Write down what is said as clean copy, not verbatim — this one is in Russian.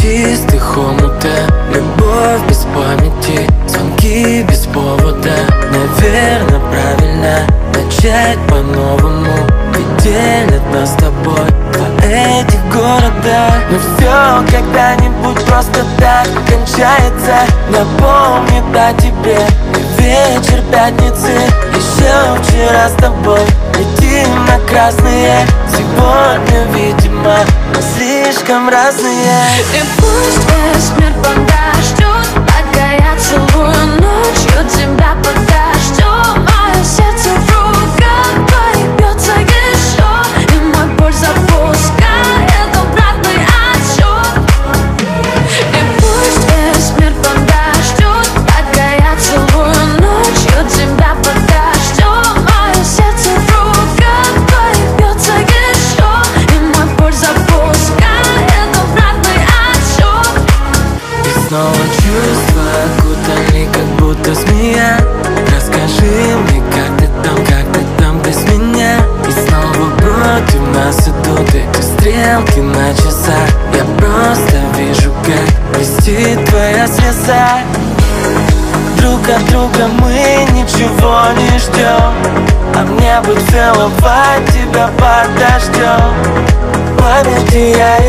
чистых омута, любовь без памяти, звонки без повода. Наверное, правильно начать по-новому, ведь делят нас с тобой два этих города. Но все когда-нибудь просто так кончается. Напомнит о тебе и вечер пятницы. Еще вчера с тобой летим на красные. Сегодня, видимо, мы слишком разные. И пусть весь мир подождет, пока я целую ночью тебя под дождем. Мое сердце в руках твоих бьется еще, и мой пульс запускает обратный отсчет. И пусть весь мир подождет, пока я целую ночью тебя под дождем. Мое сердце в руках твоих бьется еще, и мой пульс запускает обратный отсчет. И снова чувства окутали, как будто змея. Расскажи мне, как ты там без меня. И снова против нас идут эти стрелки на часах. Я просто вижу, как блестит твоя слеза. Друг от друга мы ничего не ждем, а мне бы целовать тебя под дождем. В памяти я